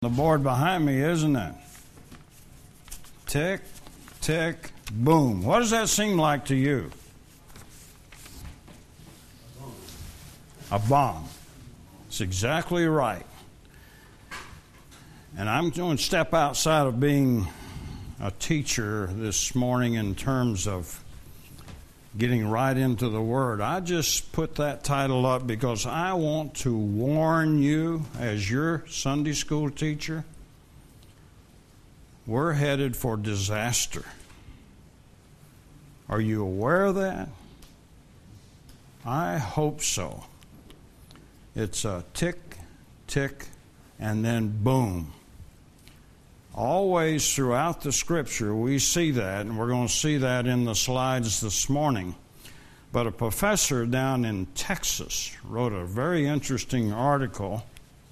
The board behind me, isn't it? Tick, tick, boom. What does that seem like to you? A bomb. It's exactly right. And I'm going to step outside of being a teacher this morning in terms of getting right into the Word. I just put that title up because I want to warn you as your Sunday school teacher, we're headed for disaster. Are you aware of that? I hope so. It's a tick, tick, and then boom. Always throughout the Scripture we see that, and we're going to see that in the slides this morning. But a professor down in Texas wrote a very interesting article.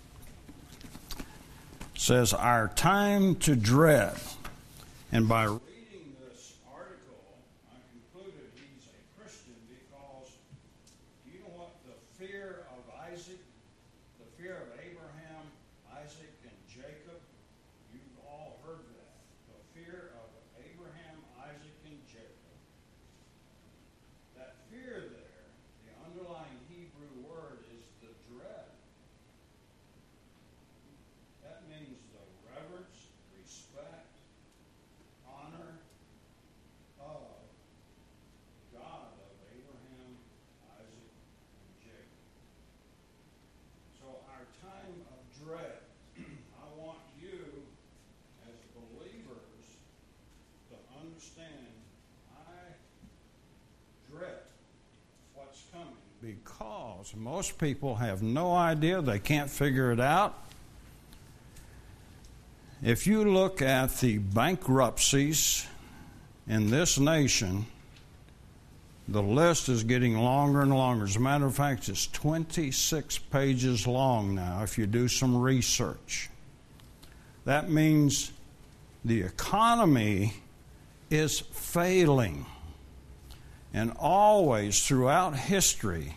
It says, "Our time to dread." And by reading this article, I concluded he's a Christian because do you know what the fear of Isaac, the fear of Abraham, Isaac, and Jacob? You've all heard that. The fear of Abraham, Isaac, and Jacob. That fear there, the underlying Hebrew word is the dread. That means the reverence, respect, honor of God of Abraham, Isaac, and Jacob. So our time of dread, I want you as believers to understand I dread what's coming because most people have no idea, they can't figure it out. If you look at the bankruptcies in this nation, the list is getting longer and longer. As a matter of fact, it's 26 pages long now if you do some research. That means the economy is failing. And always throughout history,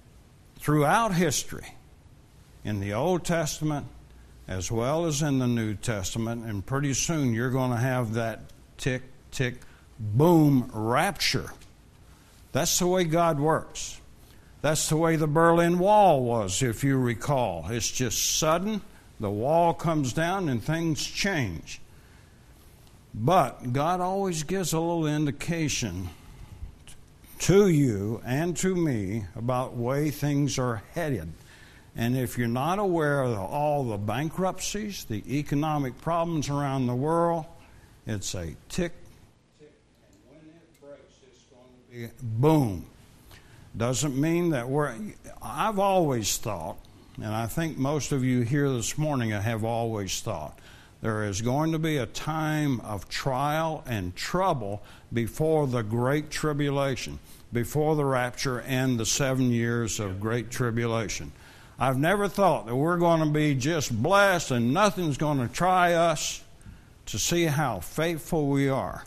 in the Old Testament as well as in the New Testament, and pretty soon you're going to have that tick, tick, boom rapture. That's the way God works. That's the way the Berlin Wall was, if you recall. It's just sudden, the wall comes down and things change. But God always gives a little indication to you and to me about the way things are headed. And if you're not aware of all the bankruptcies, the economic problems around the world, it's a tick, tick, and when it breaks, it's going to be boom. Doesn't mean that I've always thought, and I think most of you here this morning have always thought, there is going to be a time of trial and trouble before the Great Tribulation, before the rapture and the 7 years of Great Tribulation. I've never thought that we're going to be just blessed and nothing's going to try us to see how faithful we are.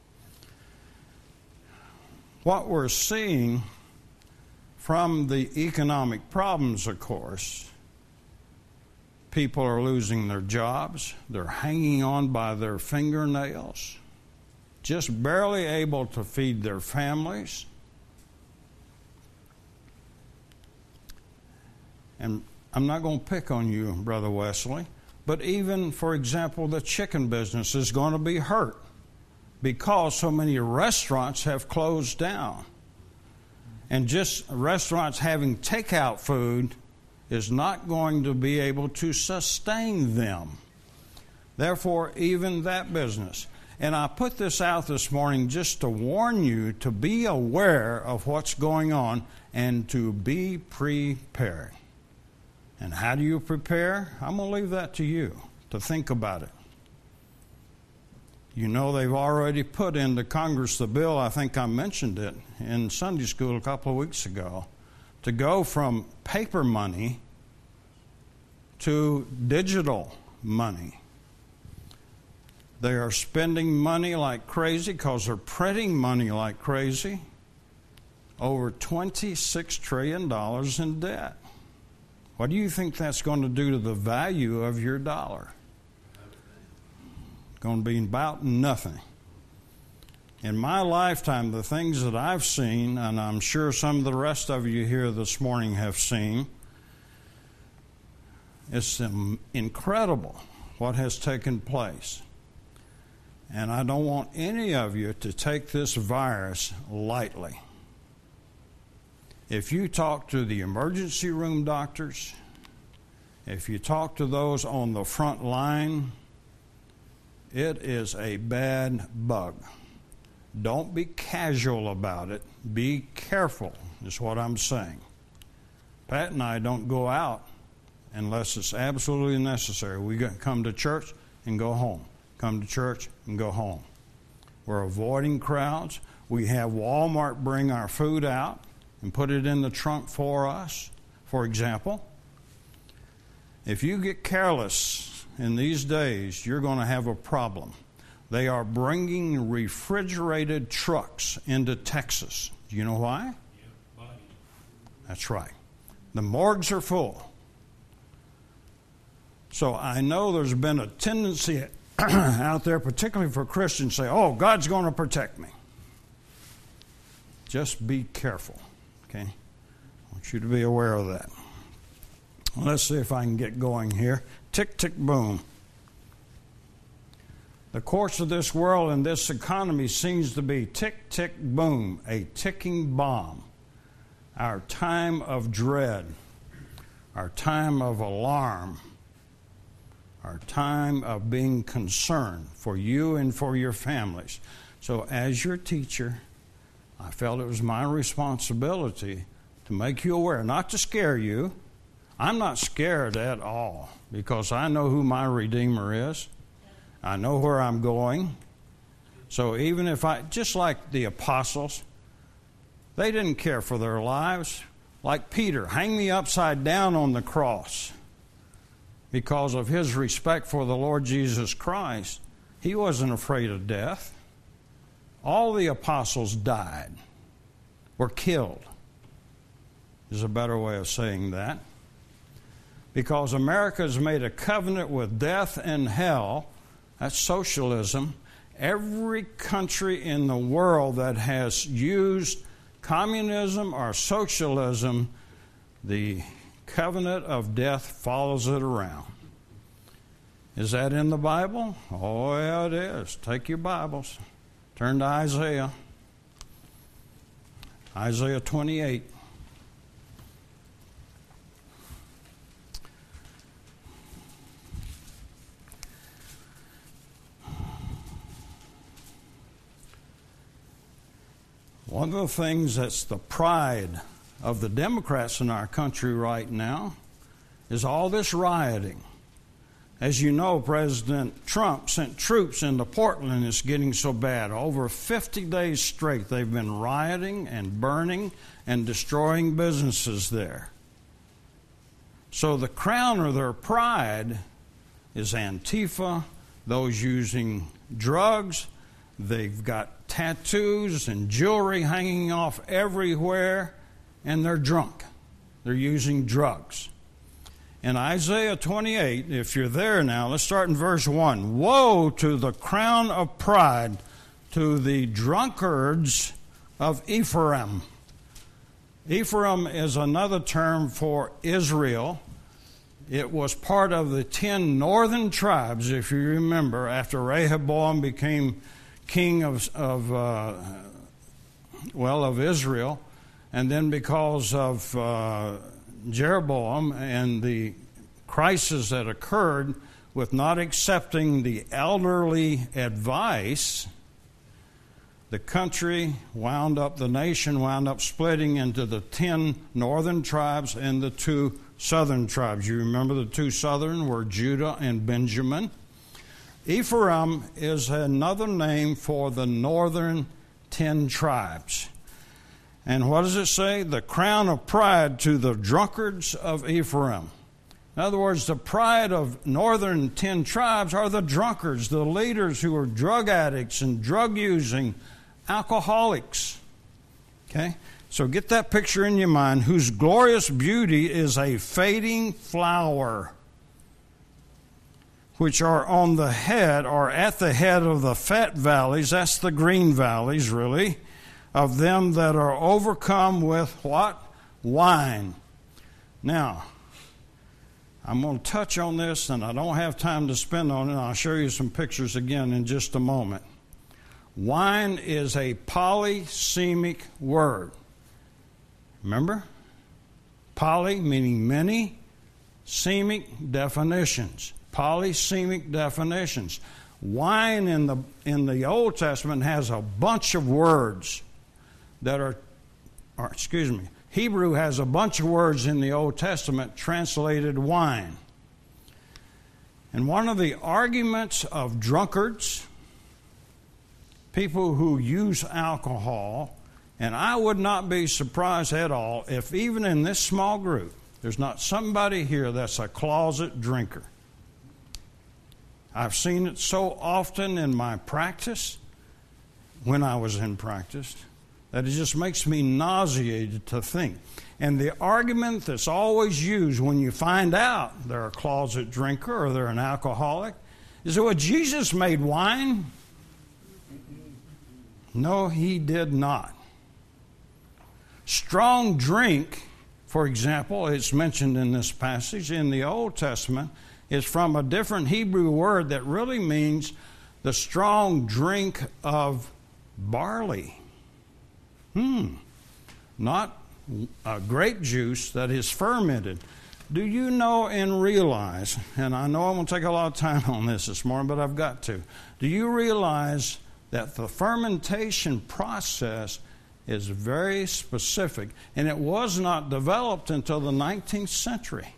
What we're seeing from the economic problems, of course, people are losing their jobs. They're hanging on by their fingernails, just barely able to feed their families. And I'm not going to pick on you, Brother Wesley, but even, for example, the chicken business is going to be hurt because so many restaurants have closed down. And just restaurants having takeout food is not going to be able to sustain them. Therefore, even that business. And I put this out this morning just to warn you to be aware of what's going on and to be prepared. And how do you prepare? I'm going to leave that to you to think about it. You know they've already put into Congress the bill, I think I mentioned it in Sunday school a couple of weeks ago, to go from paper money to digital money. They are spending money like crazy because they're printing money like crazy. Over $26 trillion in debt. What do you think that's going to do to the value of your dollar? Going to be about nothing. In my lifetime, the things that I've seen, and I'm sure some of the rest of you here this morning have seen, it's incredible what has taken place. And I don't want any of you to take this virus lightly. If you talk to the emergency room doctors, if you talk to those on the front line, it is a bad bug. Don't be casual about it. Be careful, is what I'm saying. Pat and I don't go out unless it's absolutely necessary. We come to church and go home. Come to church and go home. We're avoiding crowds. We have Walmart bring our food out and put it in the trunk for us, for example. If you get careless in these days, you're going to have a problem. They are bringing refrigerated trucks into Texas. Do you know why? Yeah, that's right. The morgues are full. So I know there's been a tendency out there, particularly for Christians, say, oh, God's going to protect me. Just be careful, okay? I want you to be aware of that. Well, let's see if I can get going here. Tick, tick, boom. The course of this world and this economy seems to be tick, tick, boom, a ticking bomb. Our time of dread, our time of alarm, our time of being concerned for you and for your families. So as your teacher, I felt it was my responsibility to make you aware, not to scare you. I'm not scared at all because I know who my Redeemer is. I know where I'm going. So even if just like the apostles, they didn't care for their lives. Like Peter, hang me upside down on the cross. Because of his respect for the Lord Jesus Christ, he wasn't afraid of death. All the apostles died, were killed, is a better way of saying that. Because America has made a covenant with death and hell. That's socialism. Every country in the world that has used communism or socialism, the covenant of death follows it around. Is that in the Bible? Oh, yeah, it is. Take your Bibles. Turn to Isaiah. Isaiah 28. One of the things that's the pride of the Democrats in our country right now is all this rioting. As you know, President Trump sent troops into Portland. It's getting so bad. Over 50 days straight, they've been rioting and burning and destroying businesses there. So the crown of their pride is Antifa, those using drugs. They've got tattoos and jewelry hanging off everywhere, and they're drunk. They're using drugs. In Isaiah 28, if you're there now, let's start in verse 1. Woe to the crown of pride, to the drunkards of Ephraim. Ephraim is another term for Israel. It was part of the 10 northern tribes, if you remember, after Rehoboam became king of Israel, and then because of Jeroboam and the crisis that occurred with not accepting the elderly advice, the nation wound up splitting into the 10 northern tribes and the 2 southern tribes. You remember the 2 southern were Judah and Benjamin. Ephraim is another name for the northern 10 tribes. And what does it say? The crown of pride to the drunkards of Ephraim. In other words, the pride of northern 10 tribes are the drunkards, the leaders who are drug addicts and drug-using alcoholics. Okay? So get that picture in your mind, whose glorious beauty is a fading flower. which are on the head, or at the head of the fat valleys, that's the green valleys really, of them that are overcome with what? Wine. Now, I'm going to touch on this, and I don't have time to spend on it. I'll show you some pictures again in just a moment. Wine is a polysemic word. Remember? Poly meaning many, semic definitions. Polysemic definitions. Wine in the Old Testament has a bunch of words that Hebrew has a bunch of words in the Old Testament translated wine. And one of the arguments of drunkards, people who use alcohol, and I would not be surprised at all if even in this small group, there's not somebody here that's a closet drinker. I've seen it so often in my practice, when I was in practice, that it just makes me nauseated to think. And the argument that's always used when you find out they're a closet drinker or they're an alcoholic is that, well, Jesus made wine. No, he did not. Strong drink, for example, it's mentioned in this passage in the Old Testament, is from a different Hebrew word that really means the strong drink of barley. Not grape juice that is fermented. Do you know and realize, and I know I'm going to take a lot of time on this morning, but I've got to. Do you realize that the fermentation process is very specific, and it was not developed until the 19th century?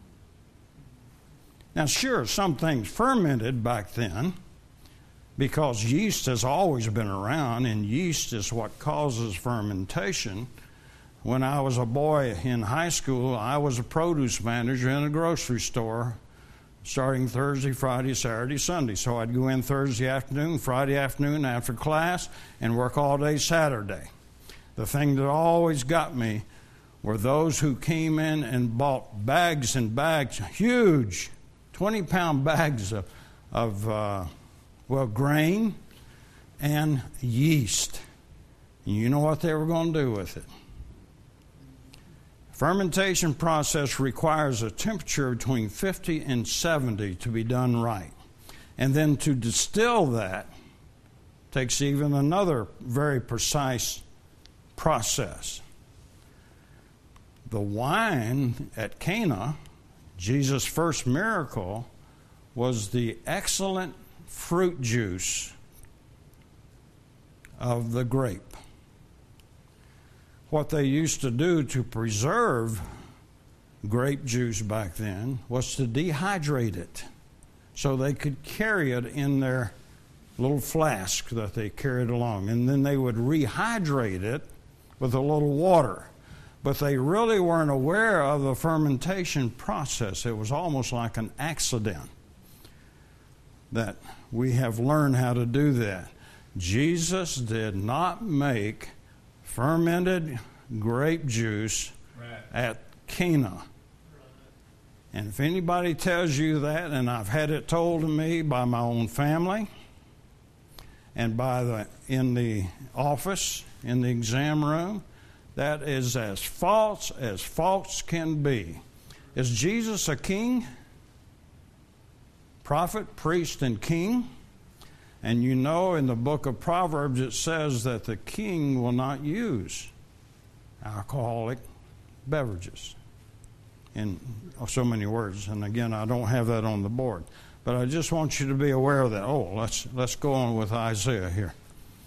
Now, sure, some things fermented back then because yeast has always been around, and yeast is what causes fermentation. When I was a boy in high school, I was a produce manager in a grocery store starting Thursday, Friday, Saturday, Sunday. So I'd go in Thursday afternoon, Friday afternoon after class, and work all day Saturday. The thing that always got me were those who came in and bought bags and bags, huge 20-pound bags of grain and yeast. And you know what they were going to do with it? Fermentation process requires a temperature between 50 and 70 to be done right. And then to distill that takes even another very precise process. The wine at Cana, Jesus' first miracle, was the excellent fruit juice of the grape. What they used to do to preserve grape juice back then was to dehydrate it so they could carry it in their little flask that they carried along. And then they would rehydrate it with a little water. But they really weren't aware of the fermentation process. It was almost like an accident that we have learned how to do that. Jesus did not make fermented grape juice at Cana. And if anybody tells you that, and I've had it told to me by my own family and in the office, in the exam room, that is as false can be. Is Jesus a king? Prophet, priest, and king? And you know in the book of Proverbs it says that the king will not use alcoholic beverages in so many words. And again, I don't have that on the board. But I just want you to be aware of that. Oh, let's go on with Isaiah here.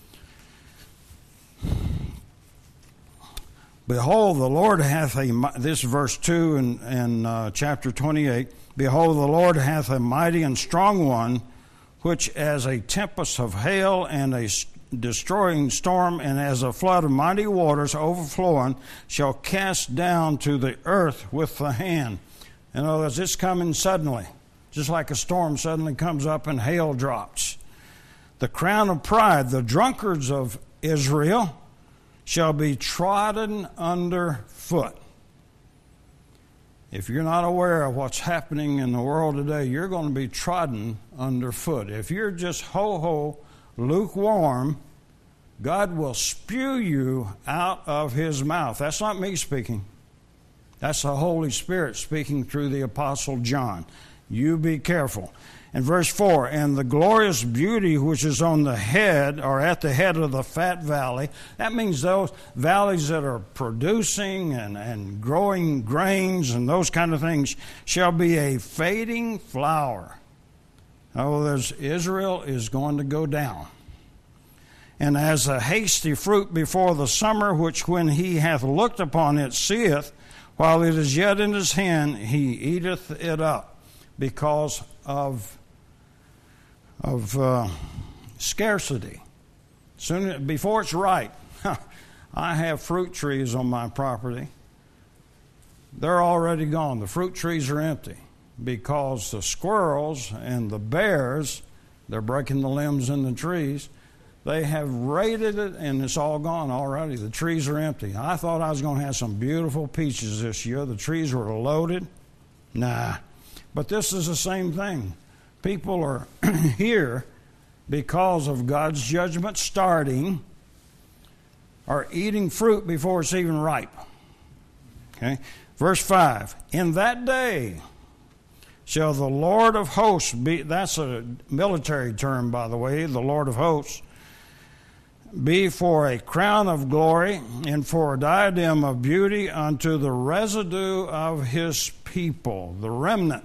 Behold, the Lord hath this verse 2 in chapter 28. Behold, the Lord hath a mighty and strong one, which as a tempest of hail and a destroying storm and as a flood of mighty waters overflowing shall cast down to the earth with the hand. In other words, it's coming suddenly, just like a storm suddenly comes up and hail drops. The crown of pride, the drunkards of Israel, shall be trodden under foot. If you're not aware of what's happening in the world today, you're going to be trodden underfoot. If you're just ho-ho, lukewarm, God will spew you out of His mouth. That's not me speaking. That's the Holy Spirit speaking through the Apostle John. You be careful. In verse 4, and the glorious beauty which is on the head, or at the head of the fat valley, that means those valleys that are producing and growing grains and those kind of things, shall be a fading flower. Oh, Israel is going to go down. And as a hasty fruit before the summer, which when he hath looked upon it seeth, while it is yet in his hand, he eateth it up, because of scarcity. Before it's ripe, I have fruit trees on my property. They're already gone. The fruit trees are empty because the squirrels and the bears, they're breaking the limbs in the trees. They have raided it, and it's all gone already. The trees are empty. I thought I was going to have some beautiful peaches this year. The trees were loaded. Nah. But this is the same thing. People are here because of God's judgment starting, are eating fruit before it's even ripe. Okay? Verse 5, in that day shall the Lord of hosts be, that's a military term, by the way, the Lord of hosts, be for a crown of glory and for a diadem of beauty unto the residue of His people, the remnant.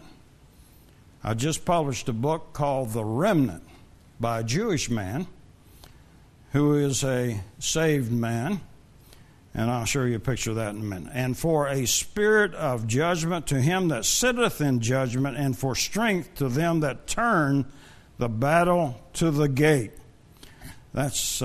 I just published a book called The Remnant by a Jewish man who is a saved man, and I'll show you a picture of that in a minute. And for a spirit of judgment to him that sitteth in judgment, and for strength to them that turn the battle to the gate. That's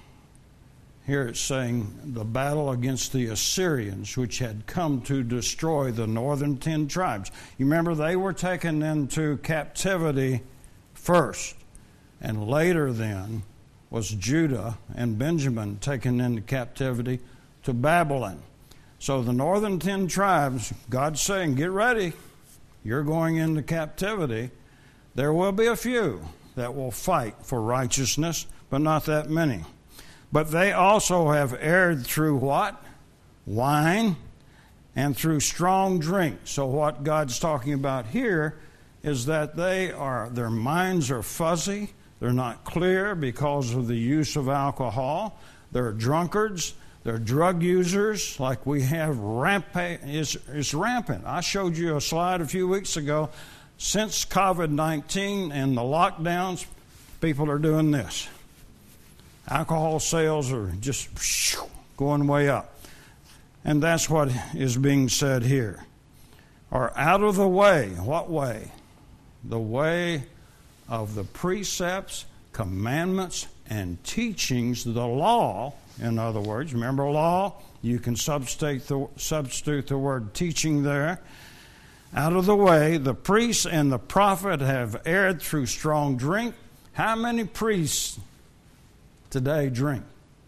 here it's saying the battle against the Assyrians, which had come to destroy the northern 10 tribes. You remember they were taken into captivity first, and later then was Judah and Benjamin taken into captivity to Babylon. So the northern 10 tribes, God's saying, get ready, you're going into captivity. There will be a few that will fight for righteousness, but not that many. But they also have erred through what? Wine and through strong drink. So what God's talking about here is that their minds are fuzzy. They're not clear because of the use of alcohol. They're drunkards. They're drug users, like we have rampant. It's rampant. I showed you a slide a few weeks ago. Since COVID-19 and the lockdowns, people are doing this. Alcohol sales are just going way up. And that's what is being said here. Are out of the way. What way? The way of the precepts, commandments, and teachings, the law, in other words. Remember law? You can substitute the word teaching there. Out of the way, the priests and the prophet have erred through strong drink. How many priests today drink?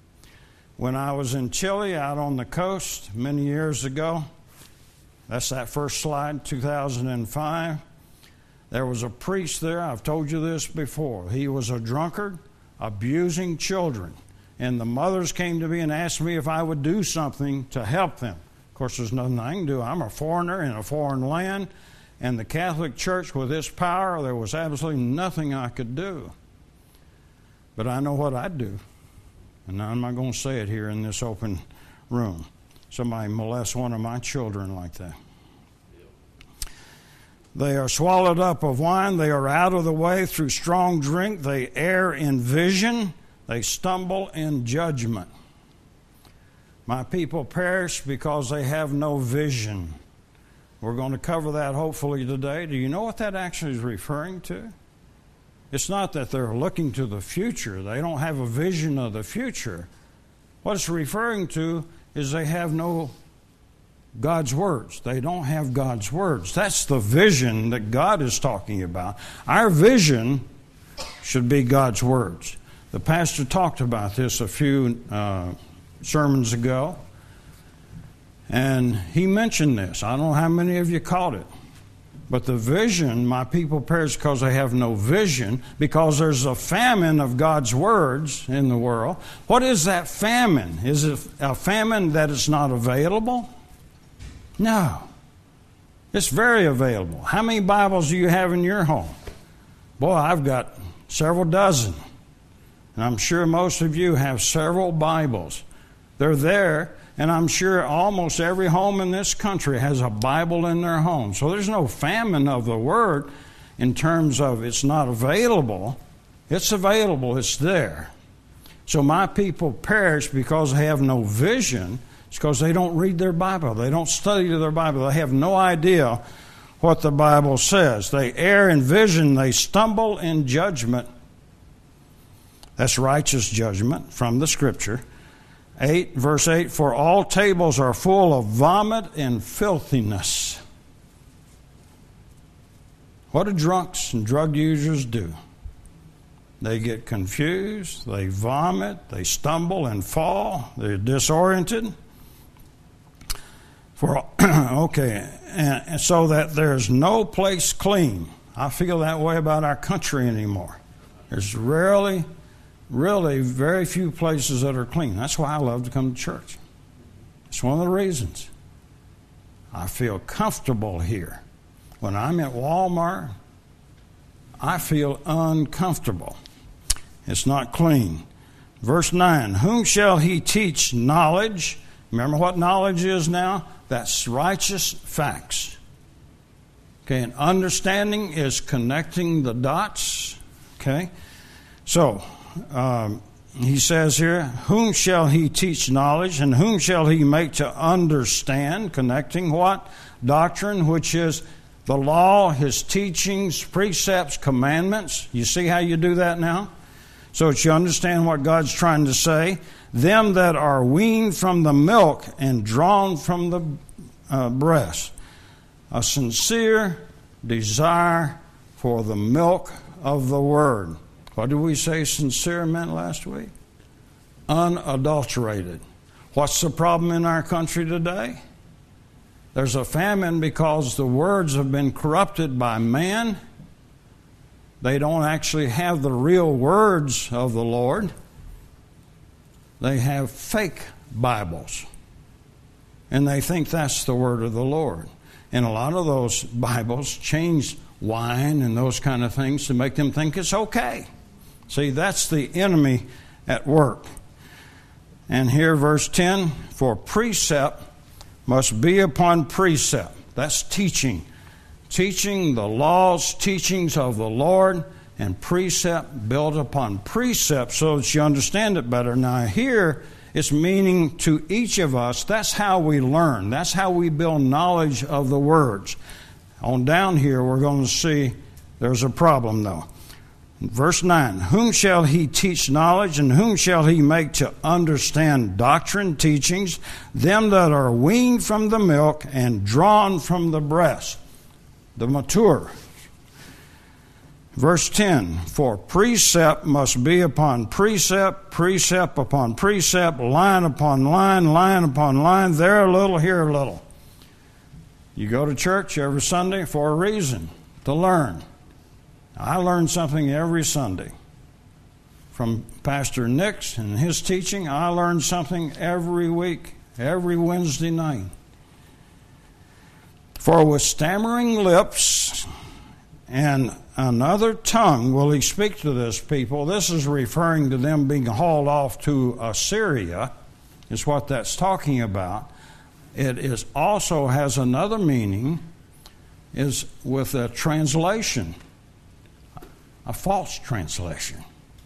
When I was in Chile out on the coast many years ago, that's that first slide, 2005, there was a priest there. I've told you this before. He was a drunkard, abusing children. And the mothers came to me and asked me if I would do something to help them. Of course, there's nothing I can do. I'm a foreigner in a foreign land. And the Catholic Church, with its power, there was absolutely nothing I could do. But I know what I'd do. And I'm not going to say it here in this open room. Somebody molests one of my children like that. They are swallowed up of wine. They are out of the way through strong drink. They err in vision. They stumble in judgment. My people perish because they have no vision. We're going to cover that hopefully today. Do you know what that actually is referring to? It's not that they're looking to the future. They don't have a vision of the future. What it's referring to is they have no God's words. They don't have God's words. That's the vision that God is talking about. Our vision should be God's words. The pastor talked about this a few sermons ago. And he mentioned this. I don't know how many of you caught it. But the vision, my people perish because they have no vision, because there's a famine of God's words in the world. What is that famine? Is it a famine that is not available? No. It's very available. How many Bibles do you have in your home? Boy, I've got several dozen. And I'm sure most of you have several Bibles. They're there. And I'm sure almost every home in this country has a Bible in their home. So there's no famine of the Word in terms of it's not available. It's available. It's there. So my people perish because they have no vision. It's because they don't read their Bible. They don't study their Bible. They have no idea what the Bible says. They err in vision. They stumble in judgment. That's righteous judgment from the Scripture. Verse 8, for all tables are full of vomit and filthiness. What do drunks and drug users do? They get confused, they vomit, they stumble and fall, they're disoriented. And so that there's no place clean. I feel that way about our country anymore. There's really very few places that are clean. That's why I love to come to church. It's one of the reasons. I feel comfortable here. When I'm at Walmart, I feel uncomfortable. It's not clean. Verse 9, whom shall he teach knowledge? Remember what knowledge is now? That's righteous facts. Okay, and understanding is connecting the dots. Okay, so he says here, whom shall he teach knowledge, and whom shall he make to understand? Connecting what? Doctrine, which is the law, his teachings, precepts, commandments. You see how you do that now? So that you understand what God's trying to say. Them that are weaned from the milk and drawn from the breast. A sincere desire for the milk of the Word. What did we say sincere meant last week? Unadulterated. What's the problem in our country today? There's a famine because the words have been corrupted by man. They don't actually have the real words of the Lord. They have fake Bibles. And they think that's the word of the Lord. And a lot of those Bibles change wine and those kind of things to make them think it's okay. See, that's the enemy at work. And here, verse 10, for precept must be upon precept. That's teaching. Teaching the laws, teachings of the Lord, and precept built upon precept so that you understand it better. Now here, it's meaning to each of us. That's how we learn. That's how we build knowledge of the words. On down here, we're going to see there's a problem, though. Verse 9, whom shall he teach knowledge, and whom shall he make to understand doctrine, teachings? Them that are weaned from the milk and drawn from the breast, the mature. Verse 10, for precept must be upon precept, precept upon precept, line upon line, line upon line, there a little, here a little. You go to church every Sunday for a reason, to learn. I learn something every Sunday. From Pastor Nix and his teaching, I learn something every week, every Wednesday night. For with stammering lips and another tongue will he speak to this people. This is referring to them being hauled off to Assyria, is what that's talking about. It is also has another meaning, is with a translation, a false translation.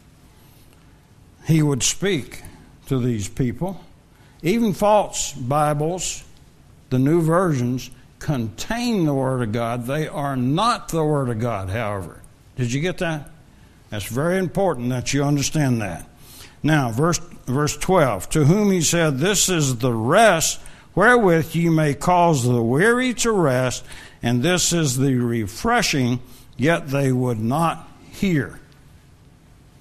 He would speak to these people. Even false Bibles, the new versions, contain the Word of God. They are not the Word of God, however. Did you get that? That's very important that you understand that. Now, verse 12, to whom he said, this is the rest wherewith you may cause the weary to rest, and this is the refreshing, yet they would not hear.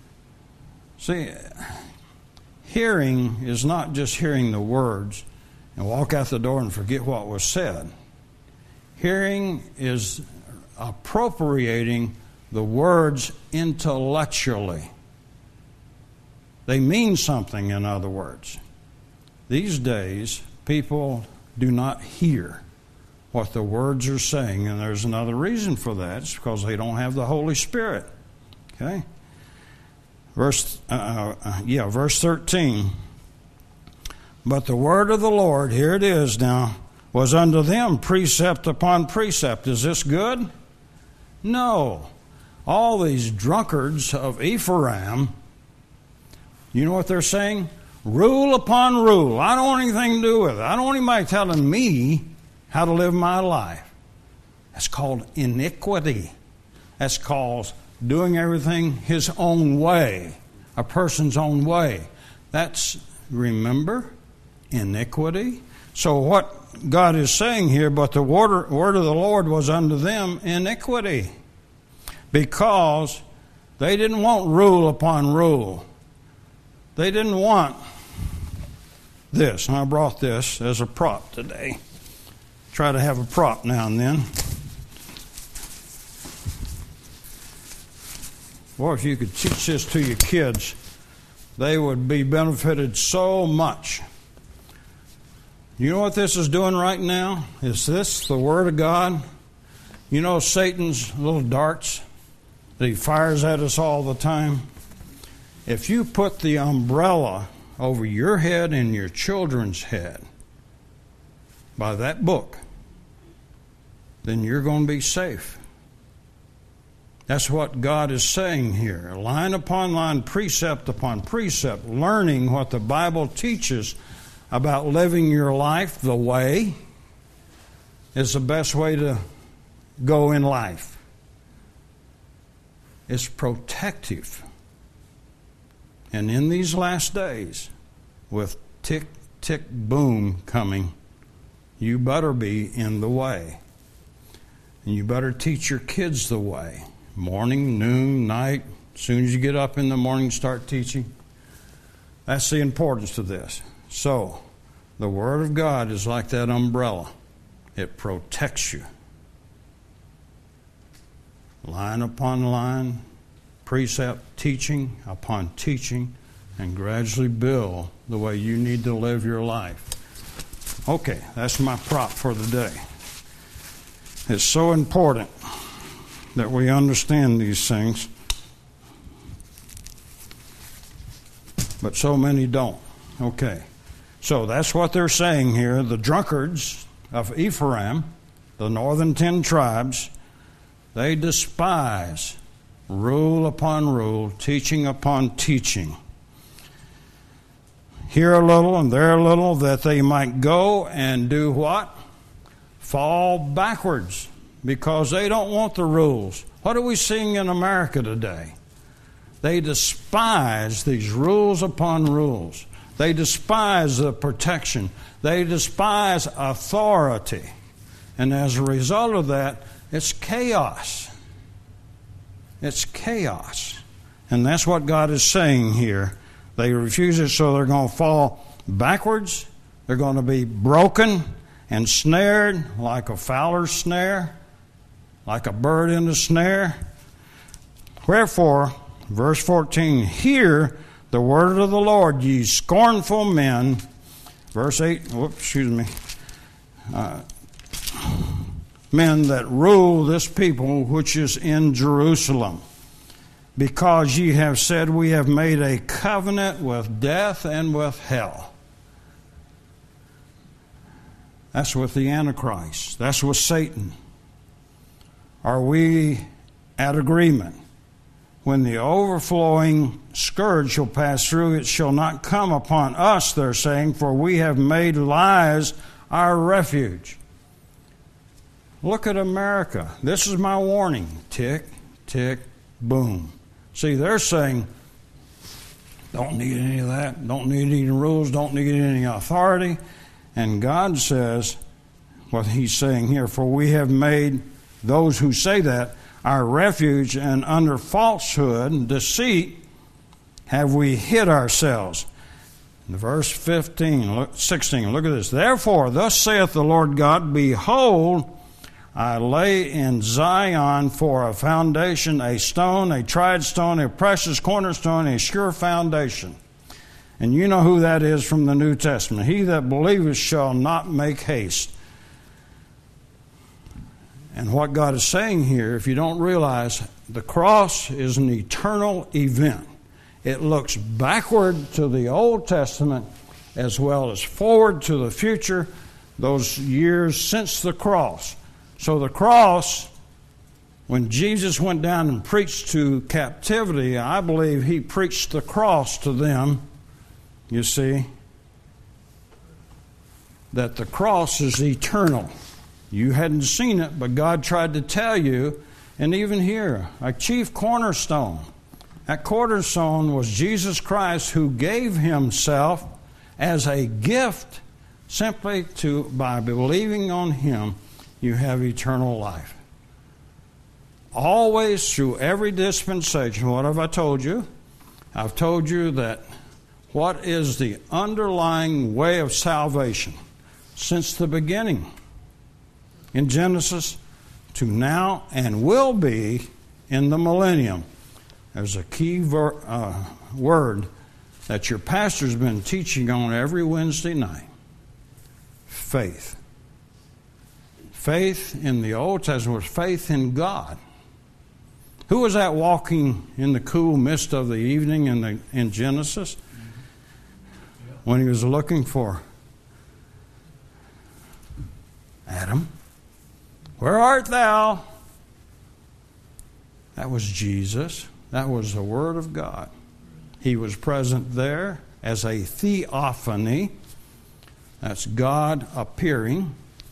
See, hearing is not just hearing the words, and walk out the door and forget what was said. Hearing is appropriating the words intellectually. They mean something, in other words. These days, people do not hear what the words are saying, and there's another reason for that. It's because they don't have the Holy Spirit. Okay? Verse 13. But the word of the Lord, here it is now, was unto them precept upon precept. Is this good? No. All these drunkards of Ephraim, you know what they're saying? Rule upon rule. I don't want anything to do with it. I don't want anybody telling me how to live my life. That's called iniquity. That's called doing everything his own way, a person's own way. That's, remember, iniquity. So what God is saying here, but the word of the Lord was unto them iniquity, because they didn't want rule upon rule. They didn't want this. And I brought this as a prop today. Try to have a prop now and then. Boy, if you could teach this to your kids, they would be benefited so much. You know what this is doing right now? Is this the Word of God? You know Satan's little darts that he fires at us all the time? If you put the umbrella over your head and your children's head by that book, then you're going to be safe. That's what God is saying here. Line upon line, precept upon precept, learning what the Bible teaches about living your life the way is the best way to go in life. It's protective. And in these last days, with tick, tick, boom coming, you better be in the way. And you better teach your kids the way. Morning, noon, night, as soon as you get up in the morning, start teaching. That's the importance of this. So, the Word of God is like that umbrella. It protects you. Line upon line, precept, teaching upon teaching, and gradually build the way you need to live your life. Okay, that's my prop for the day. It's so important that we understand these things, but so many don't. Okay, so that's what they're saying here. The drunkards of Ephraim, the northern 10 tribes, they despise rule upon rule, teaching upon teaching. Here a little and there a little, that they might go and do what? Fall backwards, because they don't want the rules. What are we seeing in America today? They despise these rules upon rules. They despise the protection. They despise authority. And as a result of that, it's chaos. It's chaos. And that's what God is saying here. They refuse it, so they're going to fall backwards. They're going to be broken and snared like a fowler's snare, like a bird in a snare. Wherefore, verse 14, hear the word of the Lord, ye scornful men. Verse 8, men that rule this people which is in Jerusalem. Because ye have said, we have made a covenant with death and with hell. That's with the Antichrist. That's with Satan. Are we at agreement? When the overflowing scourge shall pass through, it shall not come upon us, they're saying, for we have made lies our refuge. Look at America. This is my warning. Tick, tick, boom. See, they're saying, don't need any of that, don't need any rules, don't need any authority. And God says, what he's saying here, for we have made those who say that our refuge, and under falsehood and deceit have we hid ourselves. Verse 16, look at this. Therefore, thus saith the Lord God, behold, I lay in Zion for a foundation, a stone, a tried stone, a precious cornerstone, a sure foundation. And you know who that is from the New Testament. He that believeth shall not make haste. And what God is saying here, if you don't realize, the cross is an eternal event. It looks backward to the Old Testament as well as forward to the future, those years since the cross. So the cross, when Jesus went down and preached to captivity, I believe he preached the cross to them, you see, that the cross is eternal. You hadn't seen it, but God tried to tell you, and even here, a chief cornerstone. That cornerstone was Jesus Christ, who gave himself as a gift simply by believing on him, you have eternal life. Always, through every dispensation, what have I told you? I've told you that what is the underlying way of salvation since the beginning in Genesis to now and will be in the millennium. There's a key word that your pastor's been teaching on every Wednesday night. Faith. Faith in the Old Testament was faith in God. Who was that walking in the cool mist of the evening in Genesis? When he was looking for Adam. Where art thou? That was Jesus. That was the Word of God. He was present there as a theophany. That's God appearing.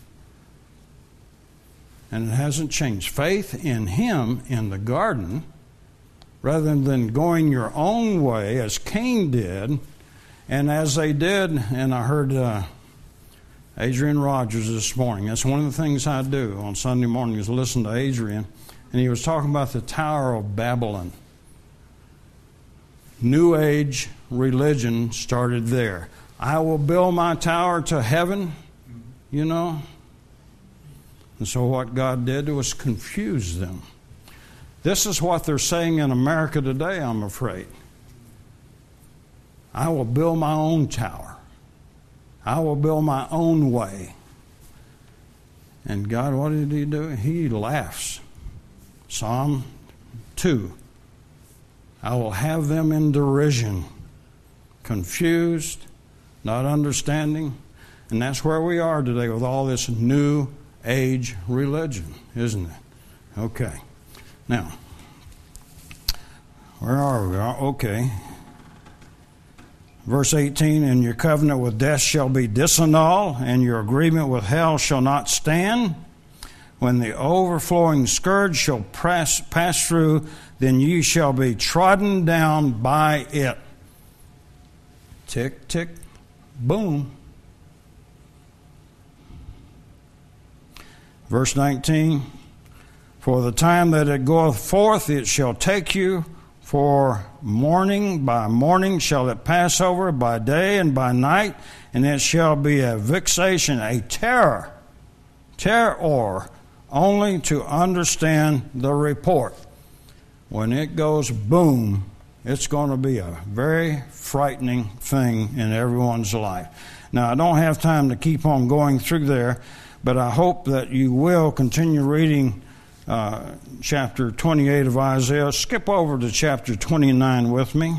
And it hasn't changed. Faith in him in the garden, rather than going your own way as Cain did, and as they did, and I heard Adrian Rogers this morning. That's one of the things I do on Sunday morning is listen to Adrian. And he was talking about the Tower of Babylon. New Age religion started there. I will build my tower to heaven, you know. And so what God did was confuse them. This is what they're saying in America today, I'm afraid. I will build my own tower. I will build my own way. And God, what did he do? He laughs. Psalm 2. I will have them in derision, confused, not understanding. And that's where we are today with all this new age religion, isn't it? Okay. Now, where are we? Okay. Verse 18, and your covenant with death shall be disannulled, and your agreement with hell shall not stand. When the overflowing scourge shall pass through, then ye shall be trodden down by it. Tick, tick, boom. Verse 19, for the time that it goeth forth, it shall take you, for morning by morning shall it pass over, by day and by night, and it shall be a vexation, a terror, only to understand the report. When it goes boom, it's going to be a very frightening thing in everyone's life. Now, I don't have time to keep on going through there, but I hope that you will continue reading chapter 28 of Isaiah. Skip over to chapter 29 with me.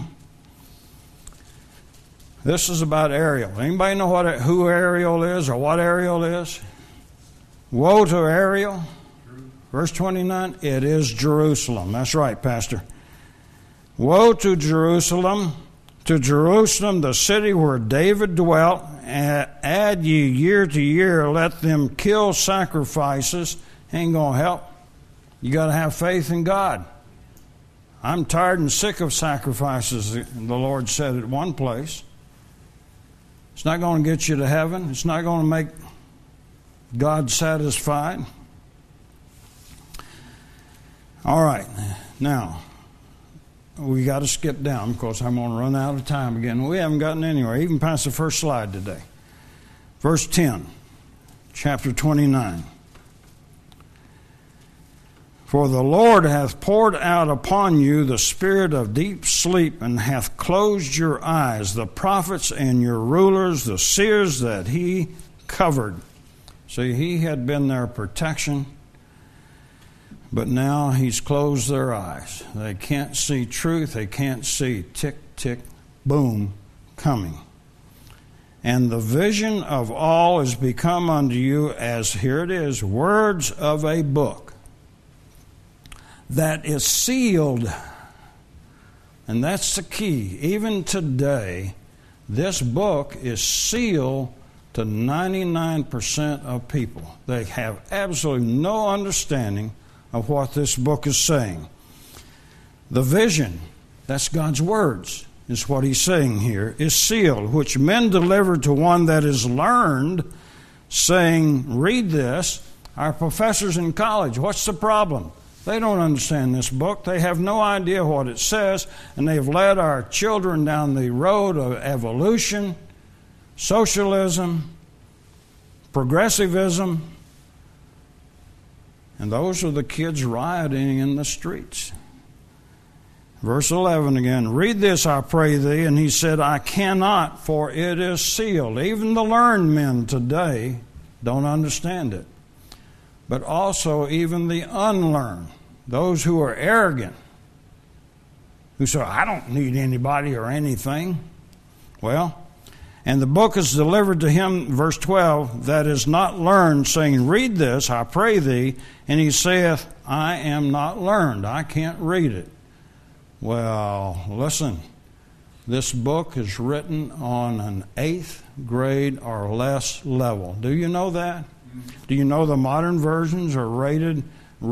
This is about Ariel. Anybody know who Ariel is or what Ariel is? Woe to Ariel. Verse 29, it is Jerusalem. That's right, Pastor. Woe to Jerusalem, the city where David dwelt. Add ye year to year, let them kill sacrifices. Ain't going to help. You got to have faith in God. I'm tired and sick of sacrifices, the Lord said at one place. It's not going to get you to heaven. It's not going to make God satisfied. All right. Now, we got to skip down because I'm going to run out of time again. We haven't gotten anywhere, even past the first slide today. Verse 10, chapter 29. For the Lord hath poured out upon you the spirit of deep sleep, and hath closed your eyes, the prophets and your rulers, the seers that he covered. See, he had been their protection, but now he's closed their eyes. They can't see truth. They can't see tick, tick, boom coming. And the vision of all is become unto you as, here it is, words of a book that is sealed. And that's the key. Even today, this book is sealed to 99% of people. They have absolutely no understanding of what this book is saying. The vision, that's God's words, is what he's saying here, is sealed, which men deliver to one that is learned, saying, read this. Our professors in college, what's the problem? They don't understand this book. They have no idea what it says, and they've led our children down the road of evolution, socialism, progressivism, and those are the kids rioting in the streets. Verse 11 again, read this, I pray thee. And he said, I cannot, for it is sealed. Even the learned men today don't understand it. But also even the unlearned, those who are arrogant, who say, I don't need anybody or anything. Well, and the book is delivered to him, verse 12, that is not learned, saying, read this, I pray thee. And he saith, I am not learned. I can't read it. Well, listen, this book is written on an 8th grade or less level. Do you know that? Do you know the modern versions are written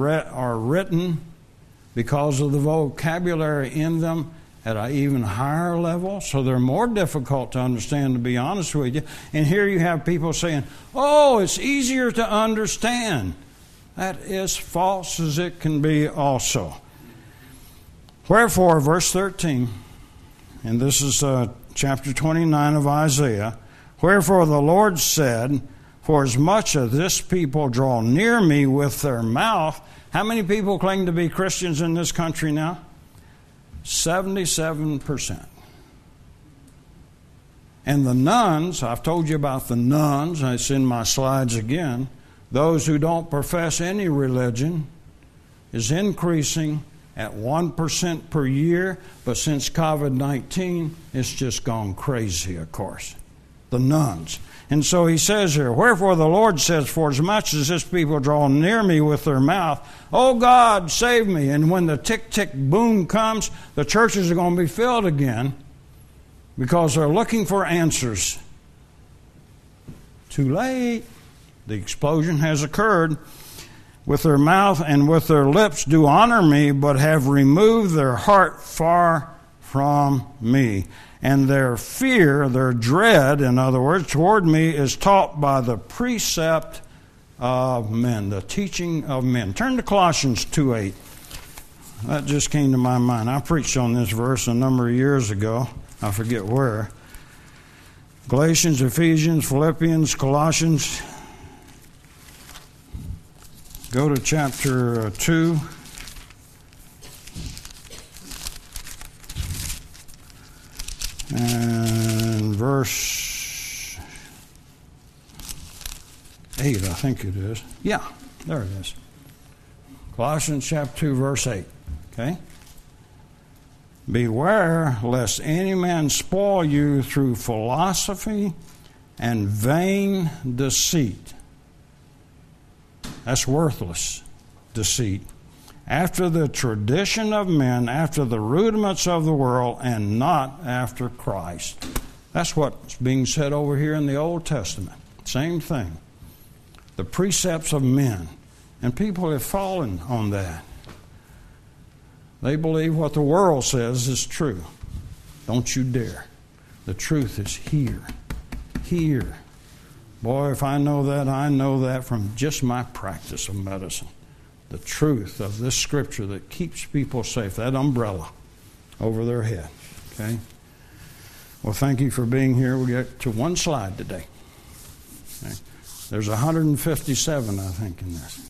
because of the vocabulary in them at an even higher level? So they're more difficult to understand, to be honest with you. And here you have people saying, oh, it's easier to understand. That is false as it can be also. Wherefore, verse 13, and this is chapter 29 of Isaiah, wherefore the Lord said, for as much as this people draw near me with their mouth. How many people claim to be Christians in this country now? 77%. And the nuns, I've told you about the nuns, it's in my slides again, those who don't profess any religion, is increasing at 1% per year, but since COVID-19, it's just gone crazy, of course. The nuns. And so he says here, wherefore the Lord says, for as much as this people draw near me with their mouth, oh God, save me. And when the tick-tick boom comes, the churches are going to be filled again because they're looking for answers. Too late. The explosion has occurred. With their mouth and with their lips do honor me, but have removed their heart far from me. And their fear, their dread, in other words, toward me is taught by the precept of men, the teaching of men. Turn to Colossians 2:8. That just came to my mind. I preached on this verse a number of years ago. I forget where. Galatians, Ephesians, Philippians, Colossians. Go to chapter 2. And verse 8, I think it is. Yeah, there it is. Colossians chapter 2, verse 8. Okay? Beware lest any man spoil you through philosophy and vain deceit. That's worthless deceit. After the tradition of men, after the rudiments of the world, and not after Christ. That's what's being said over here in the Old Testament. Same thing. The precepts of men. And people have fallen on that. They believe what the world says is true. Don't you dare. The truth is here. Here. Boy, if I know that from just my practice of medicine. The truth of this scripture that keeps people safe, that umbrella over their head. Okay? Well, thank you for being here. We get to one slide today. Okay? There's 157, I think, in this.